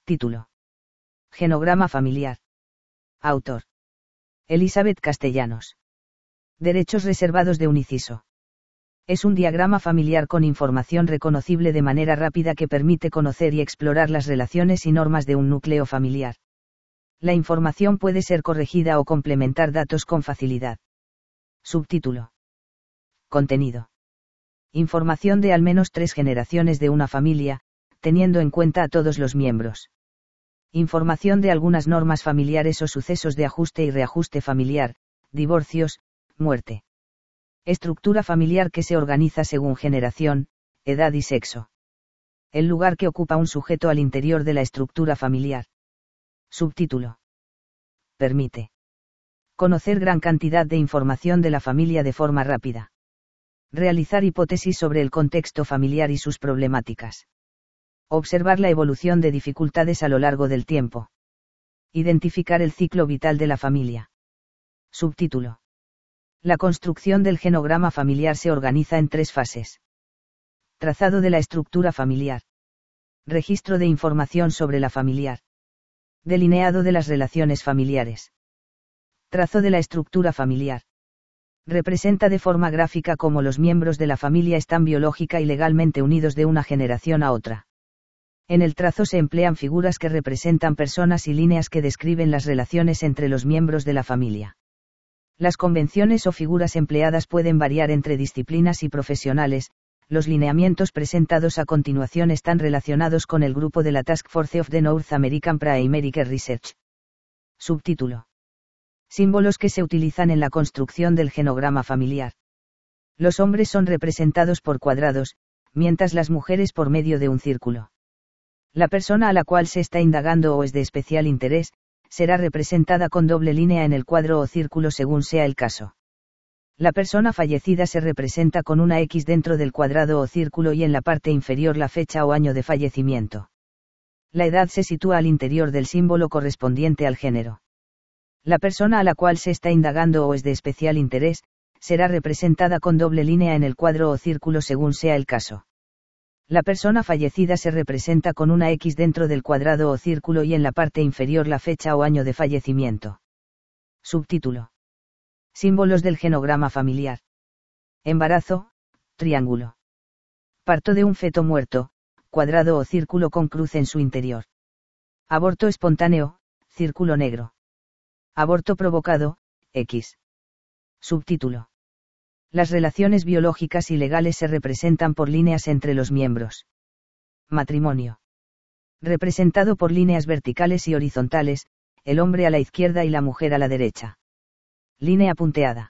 Título. Genograma familiar. Autor. Elizabeth Castellanos. Derechos reservados de un inciso. Es un diagrama familiar con información reconocible de manera rápida que permite conocer y explorar las relaciones y normas de un núcleo familiar. La información puede ser corregida o complementar datos con facilidad. Subtítulo. Contenido. Información de al menos 3 generaciones de una familia, teniendo en cuenta a todos los miembros. Información de algunas normas familiares o sucesos de ajuste y reajuste familiar, divorcios, muerte. Estructura familiar que se organiza según generación, edad y sexo. El lugar que ocupa un sujeto al interior de la estructura familiar. Subtítulo. Permite conocer gran cantidad de información de la familia de forma rápida. Realizar hipótesis sobre el contexto familiar y sus problemáticas. Observar la evolución de dificultades a lo largo del tiempo. Identificar el ciclo vital de la familia. Subtítulo. La construcción del genograma familiar se organiza en 3 fases. Trazado de la estructura familiar. Registro de información sobre la familiar. Delineado de las relaciones familiares. Trazo de la estructura familiar. Representa de forma gráfica cómo los miembros de la familia están biológica y legalmente unidos de una generación a otra. En el trazo se emplean figuras que representan personas y líneas que describen las relaciones entre los miembros de la familia. Las convenciones o figuras empleadas pueden variar entre disciplinas y profesionales. Los lineamientos presentados a continuación están relacionados con el grupo de la Task Force of the North American Primary Care Research. Subtítulo. Símbolos que se utilizan en la construcción del genograma familiar. Los hombres son representados por cuadrados, mientras las mujeres por medio de un círculo. La persona a la cual se está indagando o es de especial interés, será representada con doble línea en el cuadro o círculo según sea el caso. La persona fallecida se representa con una X dentro del cuadrado o círculo y en la parte inferior la fecha o año de fallecimiento. La edad se sitúa al interior del símbolo correspondiente al género. La persona a la cual se está indagando o es de especial interés, será representada con doble línea en el cuadro o círculo según sea el caso. La persona fallecida se representa con una X dentro del cuadrado o círculo y en la parte inferior la fecha o año de fallecimiento. Subtítulo. Símbolos del genograma familiar. Embarazo, triángulo. Parto de un feto muerto, cuadrado o círculo con cruz en su interior. Aborto espontáneo, círculo negro. Aborto provocado, X. Subtítulo. Las relaciones biológicas y legales se representan por líneas entre los miembros. Matrimonio. Representado por líneas verticales y horizontales, el hombre a la izquierda y la mujer a la derecha. Línea punteada.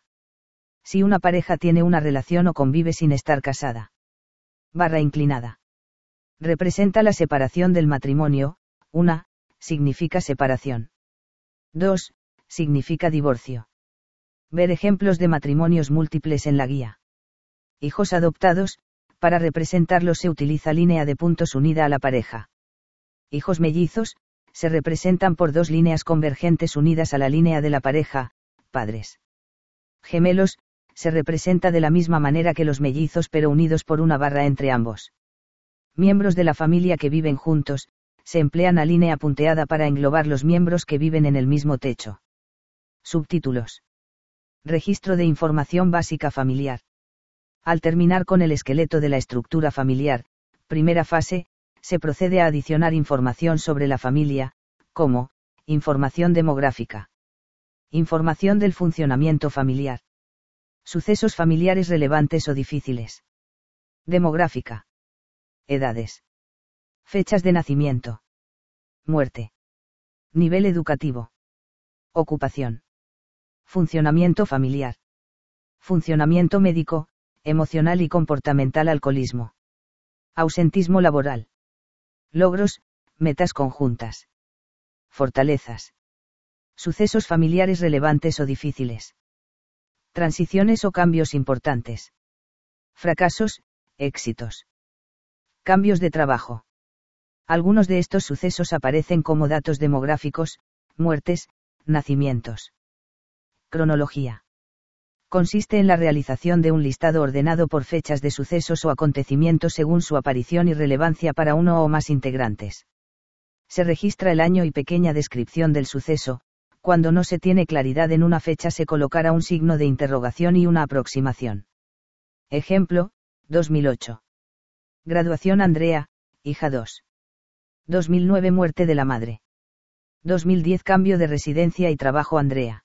Si una pareja tiene una relación o convive sin estar casada. Barra inclinada. Representa la separación del matrimonio. 1, significa separación. 2, significa divorcio. Ver ejemplos de matrimonios múltiples en la guía. Hijos adoptados, para representarlos se utiliza línea de puntos unida a la pareja. Hijos mellizos, se representan por 2 líneas convergentes unidas a la línea de la pareja, padres. Gemelos, se representa de la misma manera que los mellizos pero unidos por una barra entre ambos. Miembros de la familia que viven juntos, se emplean a línea punteada para englobar los miembros que viven en el mismo techo. Subtítulos. Registro de información básica familiar. Al terminar con el esqueleto de la estructura familiar, primera fase, se procede a adicionar información sobre la familia, como, información demográfica. Información del funcionamiento familiar. Sucesos familiares relevantes o difíciles. Demográfica. Edades. Fechas de nacimiento. Muerte. Nivel educativo. Ocupación. Funcionamiento familiar. Funcionamiento médico, emocional y comportamental. Alcoholismo. Ausentismo laboral. Logros, metas conjuntas. Fortalezas. Sucesos familiares relevantes o difíciles. Transiciones o cambios importantes. Fracasos, éxitos. Cambios de trabajo. Algunos de estos sucesos aparecen como datos demográficos, muertes, nacimientos. Cronología. Consiste en la realización de un listado ordenado por fechas de sucesos o acontecimientos según su aparición y relevancia para uno o más integrantes. Se registra el año y pequeña descripción del suceso. Cuando no se tiene claridad en una fecha se colocará un signo de interrogación y una aproximación. Ejemplo, 2008. Graduación Andrea, hija 2. 2009 muerte de la madre. 2010 cambio de residencia y trabajo Andrea.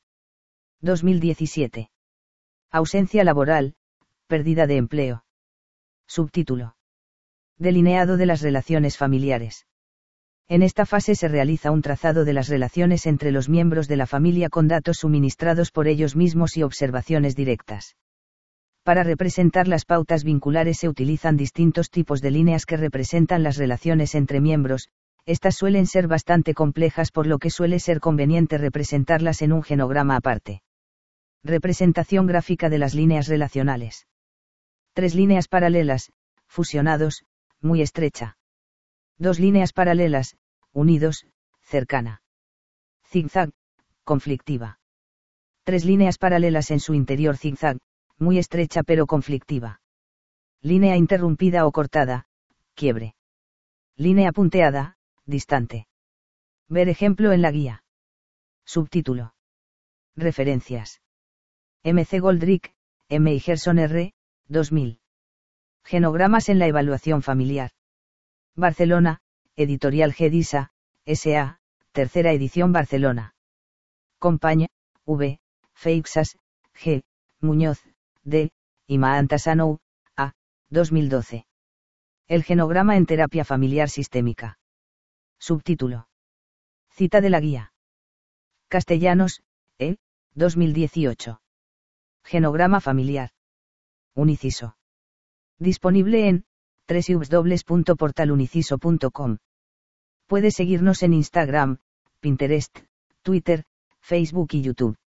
2017. Ausencia laboral, pérdida de empleo. Subtítulo. Delineado de las relaciones familiares. En esta fase se realiza un trazado de las relaciones entre los miembros de la familia con datos suministrados por ellos mismos y observaciones directas. Para representar las pautas vinculares se utilizan distintos tipos de líneas que representan las relaciones entre miembros. Estas suelen ser bastante complejas por lo que suele ser conveniente representarlas en un genograma aparte. Representación gráfica de las líneas relacionales. 3 líneas paralelas, fusionados, muy estrecha. 2 líneas paralelas, unidos, cercana. Zigzag, conflictiva. 3 líneas paralelas en su interior zigzag, muy estrecha pero conflictiva. Línea interrumpida o cortada, quiebre. Línea punteada, distante. Ver ejemplo en la guía. Subtítulo. Referencias. M.C. Goldrick, M. y Gerson R., 2000. Genogramas en la evaluación familiar. Barcelona, Editorial Gedisa, S.A., tercera edición Barcelona. Compañía, V., Feixas, G., Muñoz, D., y Maantasanou, A., 2012. El genograma en terapia familiar sistémica. Subtítulo. Cita de la guía. Castellanos, E., 2018. Genograma familiar. Uniciso. Disponible en www.portaluniciso.com. Puede seguirnos en Instagram, Pinterest, Twitter, Facebook y YouTube.